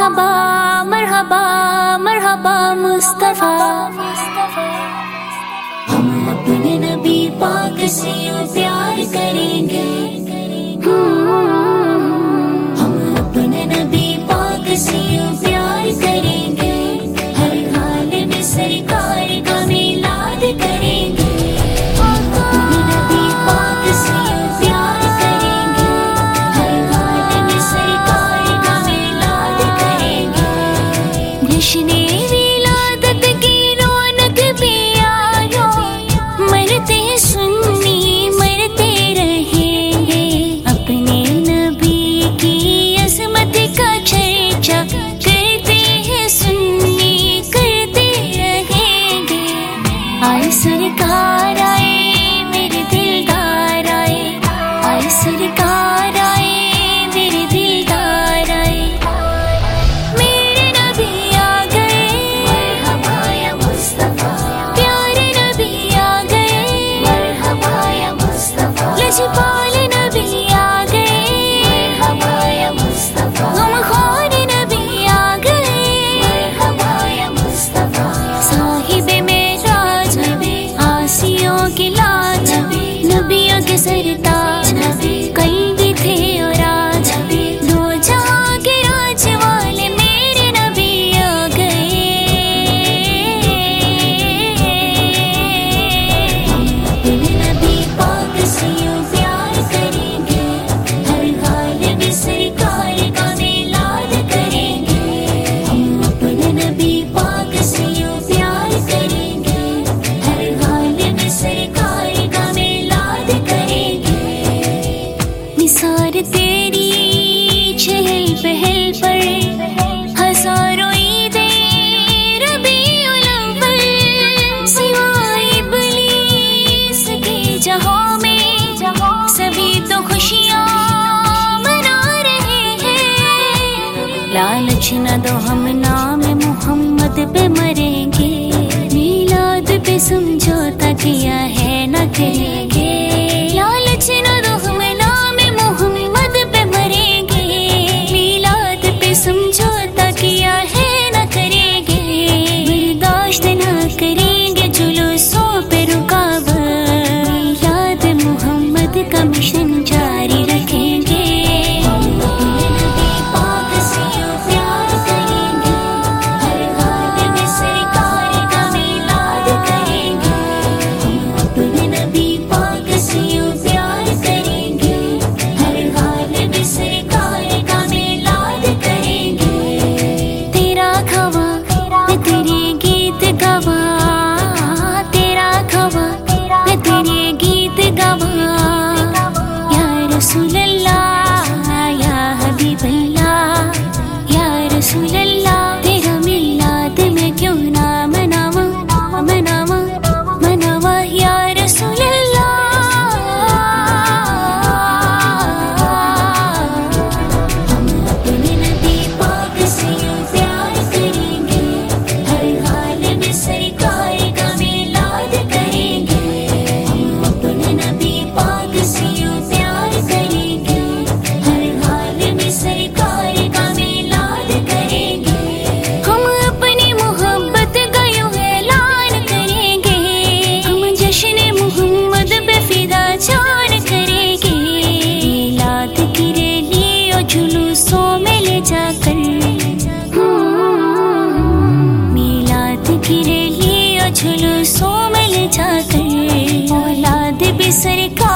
مرحبا مرحبا مرحبا مصطفیٰ. ہم اپنے نبی پاک سے یوں پیار کریں گے، ہم اپنے نبی پاک سے یوں پیار کریں گے، ہر حال میں سرکار کا میلاد کریں گے. اپنے نبی پاک سے یوں پیار کریں گے، ہر حال میں سرکار کا میلاد کریں گے. جشن ولادت کی رونق بھی آیا، مرتے سنی مرتے رہیں گے. اپنے نبی کی عظمت کا چرچا کرتے ہیں سنی کرتے رہیں گے. آئے سرکار آئے میرے دلدار آئے، آئے سرکار آئے میرے دلدار آئے. میرے نبی آ گئے، مرحبا یا مصطفیٰ. پیارے نبی آ گئے، مرحبا یا مصطفیٰ. لجپال نبی آ گئے، مرحبا یا مصطفیٰ. غمخوار نبی آ گئے، مرحبا یا مصطفیٰ. صاحب معراج نبی، آسیوں کی لاج نبی، نبیوں کے سرتاج نبی، کئی بھی تھے اور آج دو جہاں کے راج والے میرے نبی آ گئے. ہم اپنے نبی پاک سے یوں پیار کریں گے، ہر حال میں سرکار کا میلاد کریں گے. ہم اپنے نبی پاک سے یوں پیار کریں گے، ہر حال میں سرکار کا میلاد کریں گے. نثار تیری چہل پہل پر ہزاروں عیدیں ربیع الاول، سوائے ابلیس کے جہاں میں سبھی تو خوشیاں منا رہے ہیں. لالچ نہ دو ہم نام محمد پہ مریں گے، میلاد پہ سمجھوتا کیا ہے نہ کریں گے. لالچ نہ دو ہم نام محمد پہ مریں گے، میلاد پہ سمجھوتا کیا ہے نہ کریں گے. برداشت نہ کریں گے جلوسوں پہ رکاوٹ، میلاد محمد کا مشن جاری رکھیں گے. ہم اپنے نبی پاک سے یوں پیار کریں گے، ہر حال میں سرکار کا میلاد کریں گے. ہم اپنے نبی پاک سے یوں پیار کریں گے، ہر حال میں سرکار کا میلاد کریں گے. تیرا کھوا میں تیرے گیت گوا، تیرا کھوا میں تیرے گیت گوا. یا رسول اللہ یا حبیب اللہ، یا رسول اللہ تیرا میلاد میں کیوں نہ مناواں مناواں مناواں. یا رسول اللہ ہم اپنے نبی پاک سے یوں پیار کریں گے، ہر حال میں سرکار کا میلاد کریں گے. ہم اپنے نبی پاک سے یوں پیار کریں گے، ہر حال میں سرکار کا میلاد کریں گے. ہم اپنی محبت کا یوں اعلان کریں گے، ہم جشن محمد پہ فدا جان کریں گے. میلاد کی ریلی اور جلوسوں میں لے جا کر، میلاد کی ریلی اور جلوسوں میں لے جا کر اولاد بھی سرکار